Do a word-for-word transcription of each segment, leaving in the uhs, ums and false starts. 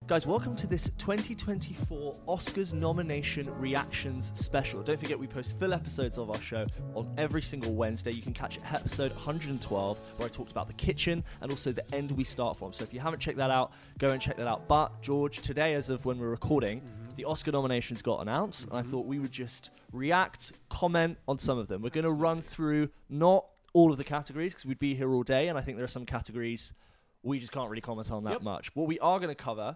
Guys, welcome to this twenty twenty-four Oscars nomination reactions special. Don't forget we post full episodes of our show on every single Wednesday. You can catch episode one hundred twelve where I talked about the kitchen and also the end we start from. So if you haven't checked that out, go and check that out. But George, today as of when we're recording, mm-hmm. the Oscar nominations got announced, mm-hmm. and I thought we would just react, comment on some of them. We're going to run through not all of the categories because we'd be here all day, and I think there are some categories we just can't really comment on that yep. much. What we are going to cover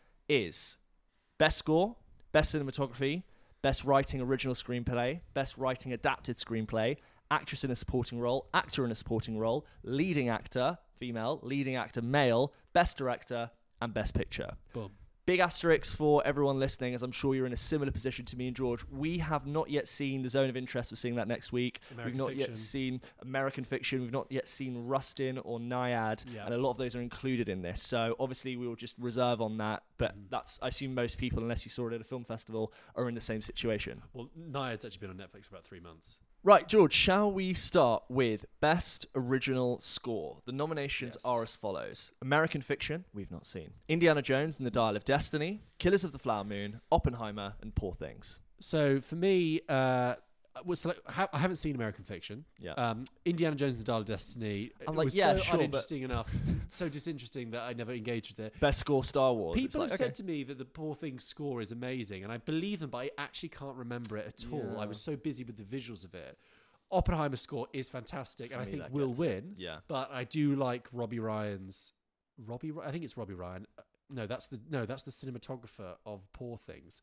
is best score, best cinematography, best writing original screenplay, best writing adapted screenplay, actress in a supporting role, actor in a supporting role, leading actor, female, leading actor, male, best director, and best picture. Boom. Big asterisks for everyone listening, as I'm sure you're in a similar position to me and George. We have not yet seen The Zone of Interest. We're seeing that next week. American We've not Fiction. yet seen American Fiction. We've not yet seen Rustin or Nyad, yeah. and a lot of those are included in this. So obviously we will just reserve on that. But mm. that's, I assume most people, unless you saw it at a film festival, are in the same situation. Well, Nyad's actually been on Netflix for about three months. Right, George, shall we start with Best Original Score? The nominations yes. are as follows. American Fiction, we've not seen. Indiana Jones and the Dial of Destiny, Killers of the Flower Moon, Oppenheimer, and Poor Things. So for me, uh, was like, ha- I haven't seen American Fiction. Yeah. Um, Indiana Jones and the Dial of Destiny I'm it like, was yeah, so sure, uninteresting enough, so disinteresting that I never engaged with it. Best Score Star Wars. People it's like, have okay. said to me that the Poor Things score is amazing, and I believe them, but I actually can't remember it at all. Yeah. I was so busy with the visuals of it. Oppenheimer score is fantastic, For and I me, think that will gets win. it. Yeah. But I do like Robbie Ryan's. Robbie, I think it's Robbie Ryan. No, that's the no, that's the cinematographer of Poor Things.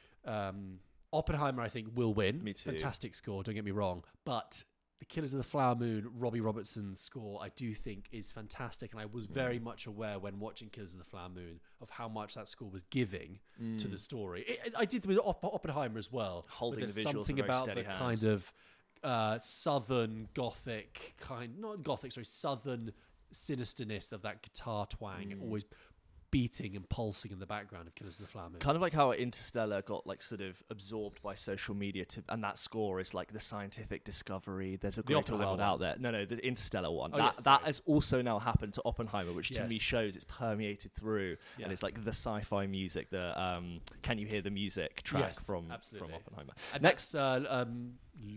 Um, Oppenheimer, I think, will win. Me too. Fantastic score. Don't get me wrong, but the Killers of the Flower Moon, Robbie Robertson's score, I do think is fantastic, and I was very mm. much aware when watching Killers of the Flower Moon of how much that score was giving mm. to the story. It, I did with Opp- Oppenheimer as well. Holding the there's visuals something a very about steady the hand. kind of uh, southern gothic kind, not gothic, sorry, southern sinisterness of that guitar twang, Mm. always beating and pulsing in the background of Killers of the Flower Moon. Kind of like how Interstellar got like sort of absorbed by social media, to, and that score is like the scientific discovery. There's a greater world one. out there. No, no, the Interstellar one. Oh, that yes, that sorry. has also now happened to Oppenheimer, which to Yes. me shows it's permeated through, Yeah. and it's like the sci-fi music. The um, Can You Hear the Music track Yes, from absolutely. from Oppenheimer. And Next, that's, uh, um,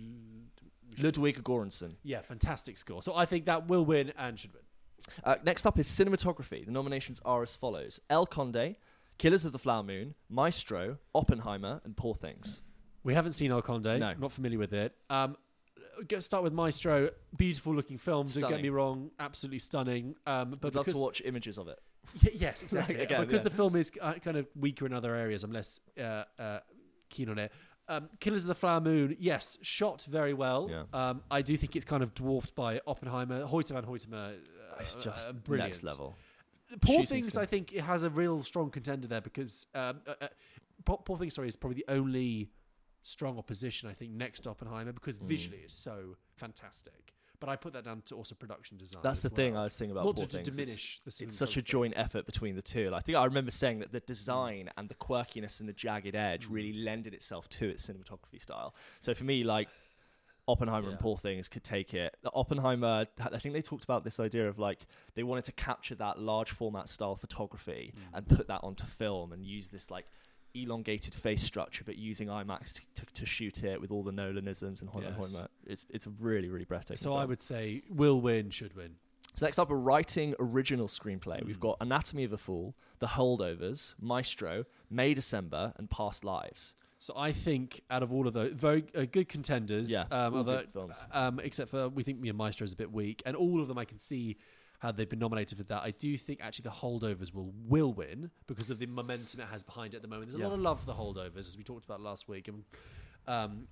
Ludwig Göransson. yeah, fantastic score. So I think that will win and should win. Uh, next up is cinematography. The nominations are as follows: El Conde, Killers of the Flower Moon, Maestro, Oppenheimer, and Poor Things. We haven't seen El Conde. No. Not familiar with it. Um, go start with Maestro. Beautiful looking film. Don't Stunning. get me wrong. Absolutely stunning. Um, but I'd love because, to watch images of it. Y- yes, exactly. Again, because yeah. the film is uh, kind of weaker in other areas, I'm less uh, uh, keen on it. Um, Killers of the Flower Moon, yes, shot very well. Yeah. Um, I do think it's kind of dwarfed by Oppenheimer. Hoyte van Hoytema, uh, It's just uh, brilliant. next level. Poor Shooting Things, stuff. I think it has a real strong contender there because um, uh, uh, Poor, Poor Things, sorry, is probably the only strong opposition I think next to Oppenheimer because Mm. visually it's so fantastic. But I put that down to also production design. That's as the thing well. I was thinking about Not Poor to Things. diminish it's, the it's such a cinematography. joint effort between the two. And I think I remember saying that the design and the quirkiness and the jagged edge Mm. really lended itself to its cinematography style. So for me, like Oppenheimer Yeah. and Poor Things could take it. Oppenheimer, I think they talked about this idea of like they wanted to capture that large format style photography Mm. and put that onto film and use this like elongated face structure, but using IMAX to, to, to shoot it with all the Nolanisms and Hoyte van Yes. Hoytema. It's it's a really really breathtaking. So film. I would say will win, should win. So next up, a writing original screenplay. Mm. We've got Anatomy of a Fool, The Holdovers, Maestro, May December, and Past Lives. So I think out of all of those, very uh, good contenders. Yeah, um, all although, good films. um, except for we think me and Maestro is a bit weak, and all of them I can see how they've been nominated for that. I do think actually the Holdovers will will win because of the momentum it has behind it at the moment. There's a Yeah. lot of love for the Holdovers, as we talked about last week, and um,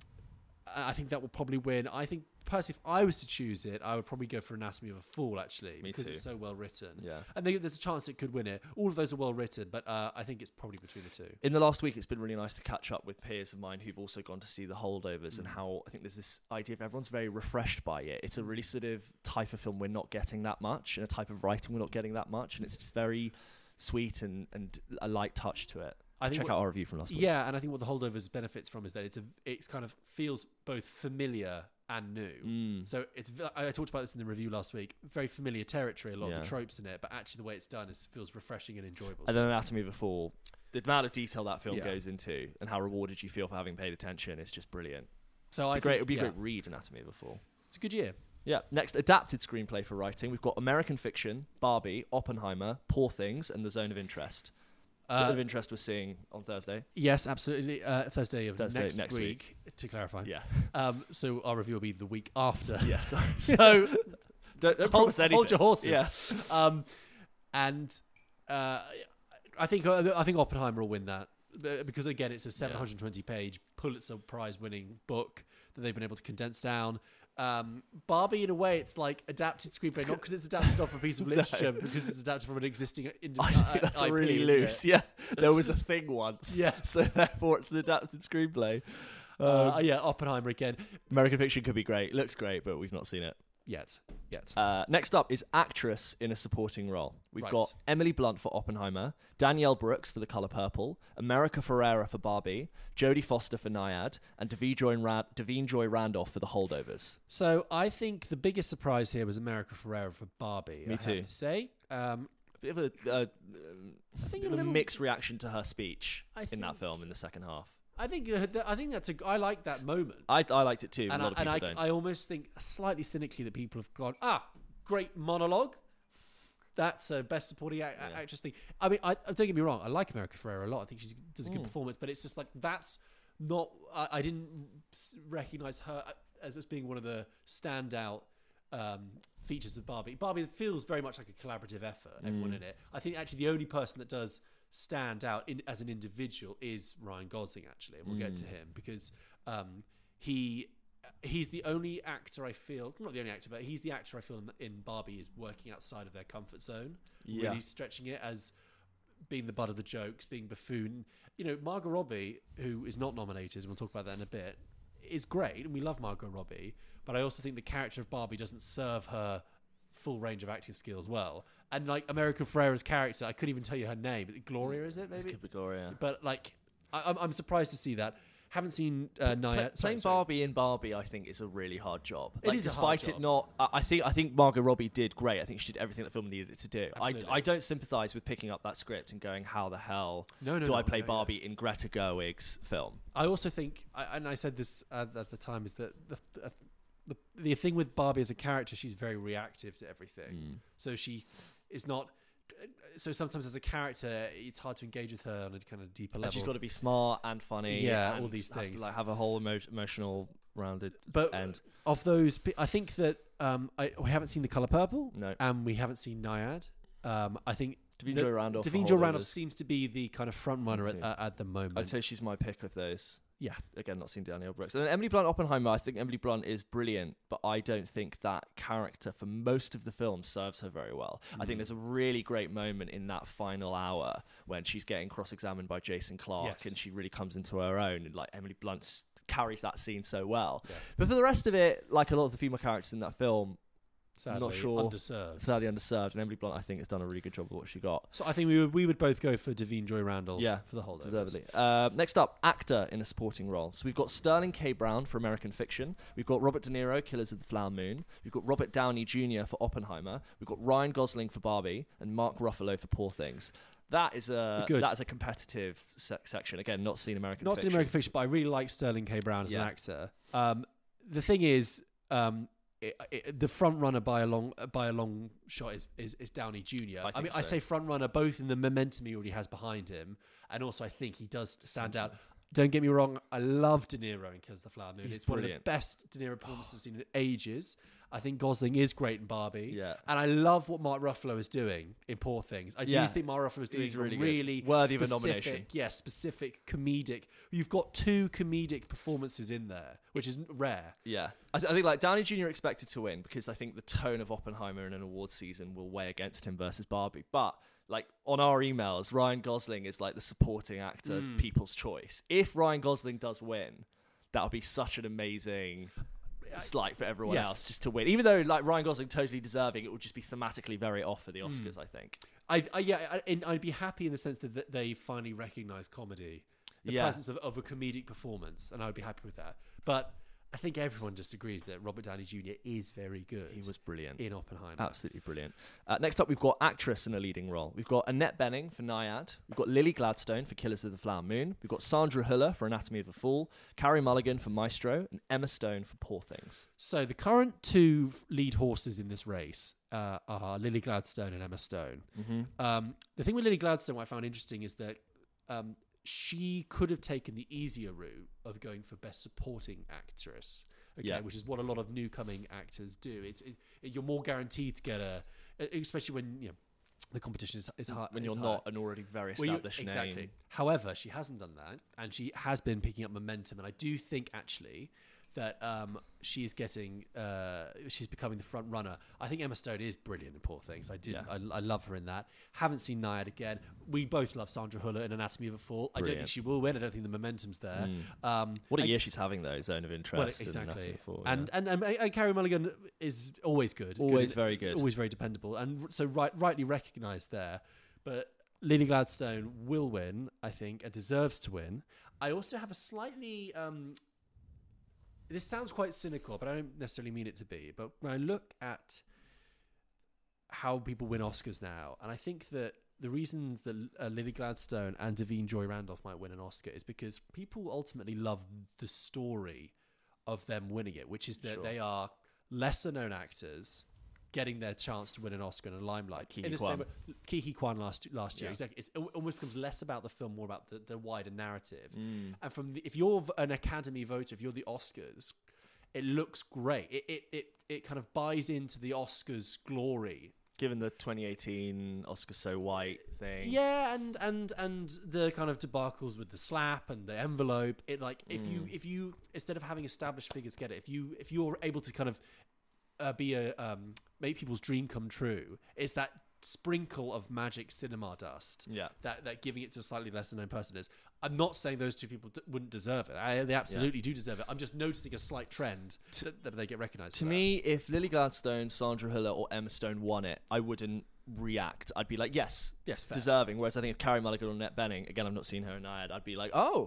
I think that will probably win. I think personally, if I was to choose it, I would probably go for Anatomy of a Fool actually, Me because too. it's so well written. Yeah. And they, there's a chance it could win it. All of those are well written, but uh, I think it's probably between the two. In the last week, it's been really nice to catch up with peers of mine who've also gone to see The Holdovers, Mm. and how I think there's this idea of everyone's very refreshed by it. It's a really sort of type of film we're not getting that much, and a type of writing we're not getting that much, and it's just very sweet and, and a light touch to it. I think Check what- out our review from last week. Yeah, and I think what the Holdovers benefits from is that it's a it's kind of feels both familiar and new. Mm. So it's v- I talked about this in the review last week. Very familiar territory, a lot Yeah. of the tropes in it, but actually the way it's done is feels refreshing and enjoyable. And then Anatomy of a Fall, the amount of detail that film Yeah. goes into and how rewarded you feel for having paid attention is just brilliant. So I It'd be great. think, It would be yeah, a great read, Anatomy of a Fall. It's a good year. Yeah. Next, adapted screenplay for writing. We've got American Fiction, Barbie, Oppenheimer, Poor Things, and The Zone of Interest. Zone Uh, of Interest we're seeing on Thursday. Yes, absolutely. Uh, Thursday of Thursday next, next week, to clarify. Yeah. Um, so our review will be the week after. Yeah, sorry. So don't, don't hold, promise anything. hold your horses. Yeah. Um, and uh, I think uh, I think Oppenheimer will win that Uh, because again, it's a seven hundred twenty page Pulitzer Prize winning book that they've been able to condense down. Um, Barbie, in a way, it's like adapted screenplay, not because it's adapted off a piece of literature, but because it's adapted from an existing. Ind- I uh, think that's I P, really isn't it? loose. Yeah. There was a thing once. Yeah. So therefore it's an adapted screenplay. Uh, yeah, Oppenheimer again. American Fiction could be great. Looks great, but we've not seen it. Yet, yet. Uh, next up is actress in a supporting role. We've Right. got Emily Blunt for Oppenheimer, Danielle Brooks for The Color Purple, America Ferrera for Barbie, Jodie Foster for Nyad, and Davine Joy, Ra- Davine Joy Randolph for The Holdovers. So I think the biggest surprise here was America Ferrera for Barbie. Me I too. have to say. Um, Bit of a, uh, I think bit a of a little mixed reaction to her speech I in that think- film in the second half. I think uh, th- I think that's a. I like that moment. Uh, I, I liked it too. and a lot of I, people and I, don't. I almost think slightly cynically that people have gone, ah, great monologue. That's a best supporting a- Yeah. actress thing. I mean, I, don't get me wrong. I like America Ferrera a lot. I think she does a good Mm. performance, but it's just like that's not. I, I didn't s- recognize her as, as being one of the standout um, features of Barbie. Barbie feels very much like a collaborative effort. Everyone Mm. in it. I think actually the only person that does stand out in, as an individual is Ryan Gosling. Actually, and we'll get to Mm. him because um, he he's the only actor I feel, not the only actor, but he's the actor I feel in, in Barbie is working outside of their comfort zone, Yeah. really stretching it as being the butt of the jokes, being buffoon. You know, Margot Robbie, who is not nominated, and we'll talk about that in a bit, is great, and we love Margot Robbie, but I also think the character of Barbie doesn't serve her full range of acting skills well. And like America Ferrera's character, I couldn't even tell you her name. Gloria, is it maybe? Could be Gloria. But like, I, I'm, I'm surprised to see that. Haven't seen uh, Nia. Play- sorry, playing sorry. Barbie in Barbie, I think, is a really hard job. It Like, is a hard despite it job. not. I I think I think Margot Robbie did great. I think she did everything the film needed it to do. I, Absolutely. I don't sympathise with picking up that script and going, how the hell No, no, do no, I play no, Barbie in Greta Gerwig's film? I also think, I, and I said this uh, at the time, is that the, the the the thing with Barbie as a character, she's very reactive to everything. Mm. So she is not. So sometimes as a character, it's hard to engage with her on a kind of deeper level. And she's got to be smart and funny. Yeah, and all these has to, things. like have a whole emo- emotional rounded but end. of those, bi- I think that um, I, we haven't seen The Color Purple, No, and we haven't seen Nyad. Um, I think Davine the- Joy Randolph. for Davine Joy Holdovers. Randolph seems to be the kind of front runner at, too. at, at the moment. I'd say she's my pick of those. Yeah. Again, not seen Danielle Brooks. And then Emily Blunt Oppenheimer, I think Emily Blunt is brilliant, but I don't think that character for most of the film serves her very well. I think Mm. there's a really great moment in that final hour when she's getting cross-examined by Jason Clarke Yes. and she really comes into her own, and like Emily Blunt s- carries that scene so well. Yeah. But for the rest of it, like a lot of the female characters in that film, Sadly, sure. underserved. sadly underserved, and Emily Blunt, I think, has done a really good job with what she got. So I think we would we would both go for Davine Joy Randolph Yeah, for the whole Deservedly. Uh, next up, actor in a supporting role. So we've got Sterling K. Brown for American Fiction. We've got Robert De Niro, Killers of the Flower Moon. We've got Robert Downey Junior for Oppenheimer. We've got Ryan Gosling for Barbie and Mark Ruffalo for Poor Things. That is a Good. that is a competitive se- section. Again, not seen American Not Fiction. seen American Fiction, but I really like Sterling K. Brown as Yeah. an actor. Um, the thing is, um, it, it, the front runner by a long by a long shot is is, is Downey Junior I I, think mean, I so. say front runner both in the momentum he already has behind him, and also I think he does stand out. Don't get me wrong, I love De Niro in Kills the Flower Moon. He's it's one of brilliant. the best De Niro performances I've seen in ages. I think Gosling is great in Barbie. Yeah. And I love what Mark Ruffalo is doing in Poor Things. I do Yeah. think Mark Ruffalo is doing He's a really really, good. Worthy of a specific- nomination. Yeah, specific comedic. You've got two comedic performances in there, which is rare. Yeah, I, th- I think like Downey Junior expected to win because I think the tone of Oppenheimer in an awards season will weigh against him versus Barbie. But like on our emails, Ryan Gosling is like the supporting actor, Mm. people's choice. If Ryan Gosling does win, that'll be such an amazing slight for everyone Yes. else just to win. Even though like Ryan Gosling totally deserving, it would just be thematically very off for the Oscars. I think. I, I yeah, I, and I'd be happy in the sense that th- they finally recognise comedy, the Yeah. presence of, of a comedic performance, and I'd be happy with that. But I think everyone just agrees that Robert Downey Junior is very good. He was brilliant. In Oppenheimer. Absolutely brilliant. Uh, next up, we've got actress in a leading role. We've got Annette Bening for Nyad. We've got Lily Gladstone for Killers of the Flower Moon. We've got Sandra Hüller for Anatomy of a Fool. Carey Mulligan for Maestro. And Emma Stone for Poor Things. So the current two lead horses in this race uh, are Lily Gladstone and Emma Stone. Mm-hmm. Um, the thing with Lily Gladstone, what I found interesting is that um, she could have taken the easier route of going for Best Supporting Actress. Okay, Yeah. which is what a lot of new coming actors do. It's it, you're more guaranteed to get a, especially when you know the competition is, is hard. When is you're high. not an already very Well, you- established exactly. name. However, she hasn't done that, and she has been picking up momentum. And I do think actually that um, she is getting, uh, she's becoming the front runner. I think Emma Stone is brilliant in Poor Things. I did, Yeah. I, I love her in that. Haven't seen Nyad again. We both love Sandra Hüller in Anatomy of a Fall. I don't think Brilliant. she will win. I don't think the momentum's there. Um, What a I- year she's having, though, Zone of Interest. well, and exactly. Anatomy of a Fool, and, yeah. and and and Carey Mulligan is always good. Always in- very good. Always very dependable, and r- so right, rightly recognised there. But Lily Gladstone will win, I think, and deserves to win. I also have a slightly. Um, this sounds quite cynical, but I don't necessarily mean it to be. But when I look at how people win Oscars now, and I think that the reasons that uh, Lily Gladstone and Davine Joy Randolph might win an Oscar is because people ultimately love the story of them winning it, which is that Sure. they are lesser known actors getting their chance to win an Oscar in a limelight. Ke Huy in the Quan. same way, Ke Huy Quan last last year, Yeah. exactly. It's, it almost becomes less about the film, more about the, the wider narrative. Mm. And from the, if you're v- an Academy voter, if you're the Oscars, it looks great. It it it, it kind of buys into the Oscars glory. Given the twenty eighteen Oscar So White thing. Yeah, and and and the kind of debacles with the slap and the envelope. It like if you if you instead of having established figures get it, if you if you're able to kind of uh, be a um, make people's dream come true, it's that sprinkle of magic cinema dust. Yeah. That that giving it to a slightly lesser known person is. I'm not saying those two people d- wouldn't deserve it. I, they absolutely do deserve it. I'm just noticing a slight trend that, that they get recognised. To for that. me, if Lily Gladstone, Sandra Hüller, or Emma Stone won it, I wouldn't react. I'd be like, yes, Yes, fair. deserving. Whereas I think if Carey Mulligan or Annette Bening, again, I've not seen her in Nyad, I'd be like, oh.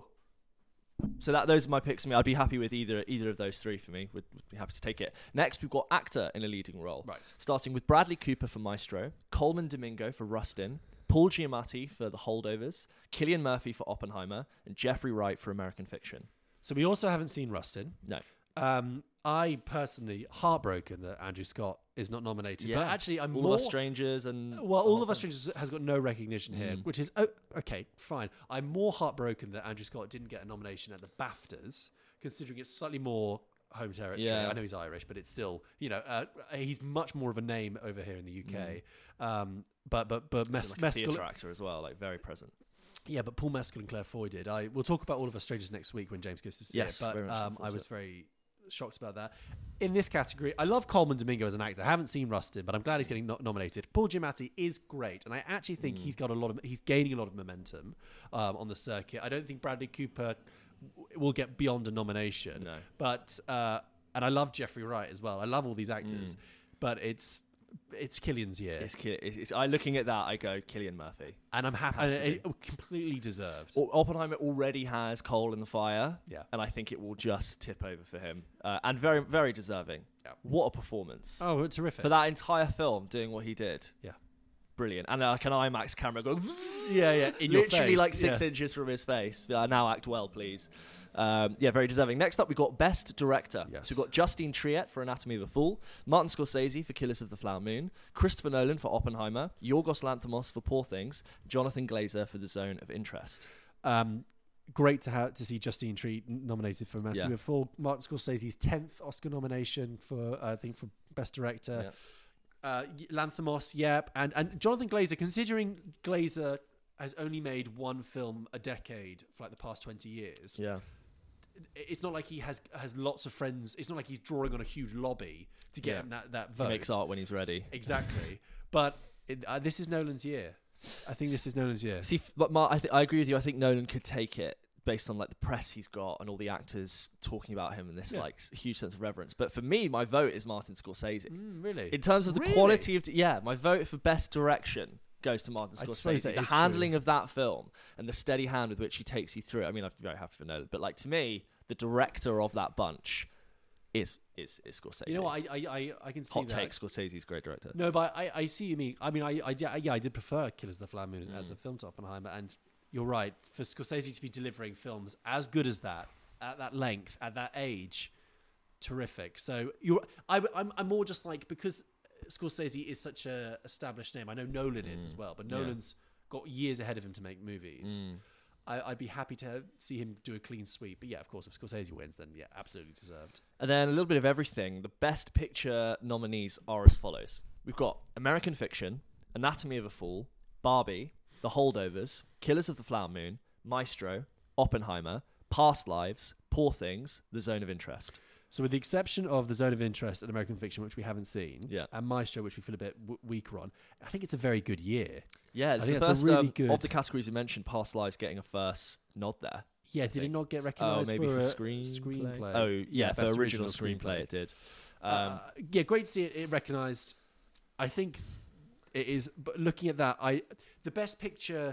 So that those are my picks for me. I'd be happy with either either of those three for me. Would, would be happy to take it. Next, we've got actor in a leading role. Right. Starting with Bradley Cooper for Maestro, Coleman Domingo for Rustin, Paul Giamatti for The Holdovers, Cillian Murphy for Oppenheimer, and Jeffrey Wright for American Fiction. So we also haven't seen Rustin. No. Um, I personally heartbroken that Andrew Scott is not nominated. But actually, I'm all more. of Us Strangers and well, the All whole of Us thing. Strangers has got no recognition here, Mm. which is oh, okay, fine. I'm more heartbroken that Andrew Scott didn't get a nomination at the BAFTAs, considering it's slightly more home territory. Yeah. I know he's Irish, but it's still, you know, uh, he's much more of a name over here in the U K. Um, but but but He's Mes- like a Mescal, theatre actor as well, like very present. yeah, but Paul Mescal and Claire Foy did. I we'll talk about All of Us Strangers next week when James goes to see Yes, it. But very much looking um, forward I to was it. very shocked about that. In this category, I love Coleman Domingo as an actor. I haven't seen Rustin, but I'm glad he's getting no- nominated. Paul Giamatti is great, and I actually think Mm. he's got a lot of he's gaining a lot of momentum um, on the circuit. I don't think Bradley Cooper w- will get beyond a nomination. No. But uh, and I love Jeffrey Wright as well. I love all these actors, but it's it's Killian's year, It's, Ki- it's, it's I looking at that, I go Cillian Murphy. and I'm happy. Has and to it, be. it completely deserved. O- Oppenheimer already has coal in the fire, Yeah. and I think it will just tip over for him, uh, and very, very deserving. Yeah. What a performance Oh, terrific! for that entire film, doing what he did. Yeah. Brilliant, and uh, like an IMAX camera going, Yeah, yeah, in your literally face, like six yeah. inches from his face. Yeah, now act well, please. Um, yeah, very deserving. Next up, we've got Best Director. Yes. So we've got Justine Triet for Anatomy of a Fool, Martin Scorsese for Killers of the Flower Moon, Christopher Nolan for Oppenheimer, Yorgos Lanthimos for Poor Things, Jonathan Glazer for The Zone of Interest. Um, great to have to see Justine Triet nominated for Anatomy Yeah. of a Fall. Martin Scorsese's tenth Oscar nomination for uh, I think for Best Director. Yeah. Uh, y- Lanthimos, yep, and and Jonathan Glazer. Considering Glazer has only made one film a decade for like the past twenty years, Yeah. it's not like he has has lots of friends. It's not like he's drawing on a huge lobby to get Yeah. him that that He vote. makes art when he's ready. Exactly, but it, uh, this is Nolan's year. I think this is Nolan's year. See, f- but Mark, I, th- I agree with you. I think Nolan could take it based on like the press he's got and all the actors talking about him and this Yeah. like s- huge sense of reverence. But for me, my vote is Martin Scorsese. Mm, really, In terms of the Really? quality of, yeah, my vote for best direction goes to Martin I suppose Scorsese. that The is handling true. of that film and the steady hand with which he takes you through it. I mean, I'm very happy for Nolan, but like to me, the director of that bunch it's it's, it's Scorsese. You know what? I I, I, I can see Hot that. take: Scorsese's a great director. No, but I, I see you mean. I mean, I, I yeah, yeah, I did prefer Killers of the Flower Moon Mm. as a film to Oppenheimer, and you're right. For Scorsese to be delivering films as good as that at that length at that age, terrific. So you're, I, I'm, I'm more just like, because Scorsese is such a established name. I know Nolan is as well, but Yeah. Nolan's got years ahead of him to make movies. Mm. I, I'd be happy to see him do a clean sweep. But yeah, of course, if Scorsese wins, then yeah, absolutely deserved. And then a little bit of everything. The Best Picture nominees are as follows. We've got American Fiction, Anatomy of a Fall, Barbie, The Holdovers, Killers of the Flower Moon, Maestro, Oppenheimer, Past Lives, Poor Things, The Zone of Interest. So with the exception of The Zone of Interest and American Fiction, which we haven't seen, Yeah. and Maestro, which we feel a bit w- weaker on, I think it's a very good year. Yeah, it's I think the that's first a really um, good... of the categories you mentioned, Past Lives getting a first nod there. Yeah, I did it think. not get Oh, recognised maybe for, for a screenplay. screenplay? Oh, yeah, Yeah, for best original, original screenplay, screenplay. it did. Um, Uh, yeah, great to see it, it recognised. I think it is, but looking at that, I the best picture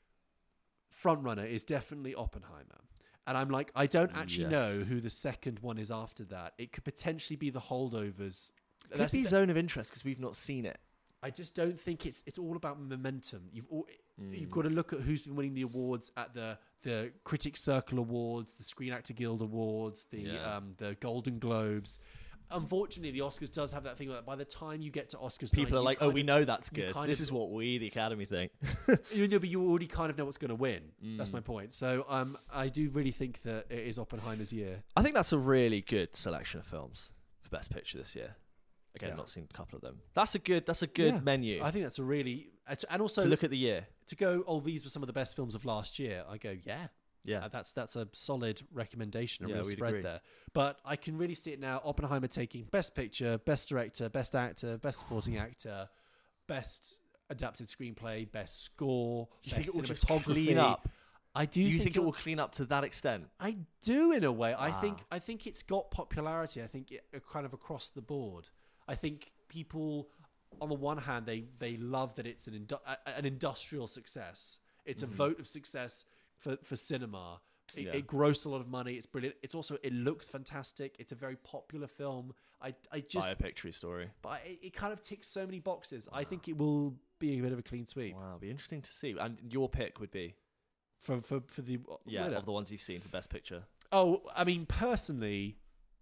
frontrunner is definitely Oppenheimer. And I'm like, I don't actually Yes. know who the second one is after that. It could potentially be The Holdovers. could That's be the- Zone of Interest because we've not seen it. I just don't think it's it's all about momentum. You've all, Mm. you've got to look at who's been winning the awards at the the Critics Circle Awards, the Screen Actor Guild Awards, the Yeah. um, the Golden Globes. Unfortunately, the Oscars does have that thing where by the time you get to Oscars, People night, are you like, oh, kind we of- know that's you good. kind This of- is what we, the Academy, think. you know, but you already kind of know what's going to win. That's Mm. my point. So um, I do really think that it is Oppenheimer's year. I think that's a really good selection of films for Best Picture this year. Again, Yeah. not seen a couple of them. That's a good. That's a good Yeah. menu I think that's a really uh, to- and also to look at the year. to go. Oh, these were some of the best films of last year. I go, yeah. Yeah, Uh, that's that's a solid recommendation, a Yeah, real we'd spread agree. there. But I can really see it now. Oppenheimer taking Best Picture, Best Director, Best Actor, Best Supporting Actor, Best Adapted Screenplay, Best Score, you Best think it will just Cinematography. clean up? I do. You think, think it will clean up to that extent? I do in a way. I think. Wow. I think it's got popularity. I think it, uh, kind of across the board. I think people, on the one hand, they they love that it's an indu- a- an industrial success. It's Mhm. a vote of success for for cinema. It, Yeah. it grossed a lot of money. It's brilliant. It's also it looks fantastic. It's a very popular film. I I just Biopic true story. but it, it kind of ticks so many boxes. I think it will be a bit of a clean sweep Wow, it'd be interesting to see. And your pick would be for for for the yeah winner. of the ones you've seen for Best Picture. Oh, I mean, personally,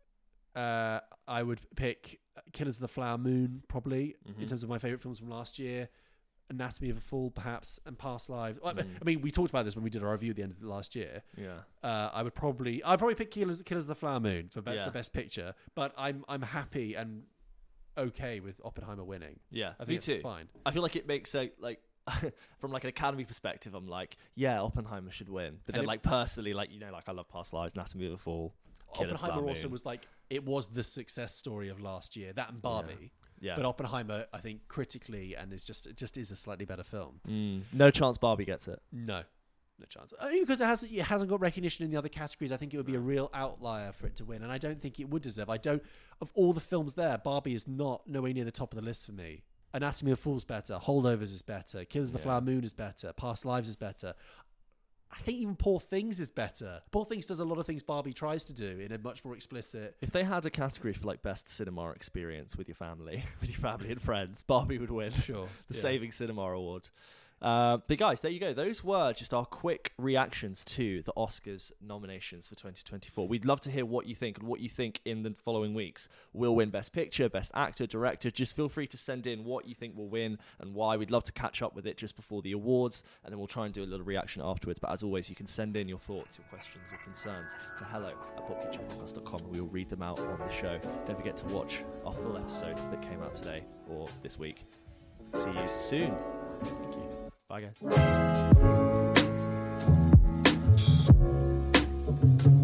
uh, I would pick Killers of the Flower Moon, probably, Mhm. in terms of my favourite films from last year. Anatomy of a Fall, perhaps, and Past Lives. I- Mm. I mean, we talked about this when we did our review at the end of the last year. Yeah. Uh, I would probably, I'd probably pick Killers, Killers of the Flower Moon for, be- Yeah. for Best Picture, but I'm I'm happy and okay with Oppenheimer winning. Yeah, I me think it's too. fine. I feel like it makes a like from like an Academy perspective. I'm like, yeah, Oppenheimer should win. But And then it- like personally, like you know, like I love Past Lives, Anatomy of a Fall. Killers of the Oppenheimer Flower also Moon. was like, it was the success story of last year, that and Barbie. Yeah. But Oppenheimer, I think, critically, and is just it just is a slightly better film. Mm, no chance Barbie gets it. No, no chance. Only because it hasn't it hasn't got recognition in the other categories. I think it would be a real outlier for it to win, and I don't think it would deserve. I don't. Of all the films there, Barbie is not nowhere near the top of the list for me. Anatomy of a Fool's better. Holdovers is better. Killers of the Yeah. Flower Moon is better. Past Lives is better. I think even Poor Things is better. Poor Things does a lot of things Barbie tries to do in a much more explicit. If they had a category for like best cinema experience with your family, with your family and friends, Barbie would win Sure, the yeah. Saving Cinema Award. Uh, but guys, there you go. Those were just our quick reactions to the Oscars nominations for twenty twenty-four. We'd love to hear what you think and what you think in the following weeks will win Best Picture, Best Actor, Director. Just feel free to send in what you think will win and why. We'd love to catch up with it just before the awards, and then we'll try and do a little reaction afterwards. But as always, you can send in your thoughts, your questions, your concerns to hello at pop kitchen podcast dot com, and we will read them out on the show. Don't forget to watch our full episode that came out today or this week. See you soon. Thank you. Bye, guys.